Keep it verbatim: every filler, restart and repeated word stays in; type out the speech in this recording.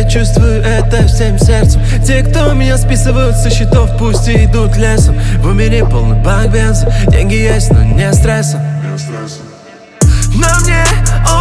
чувствую это всем сердцем. Те, кто меня списывают со счетов, пусть и идут лесом. В умере полный бак бенза, деньги есть, но не стресса. Не стресса. На мне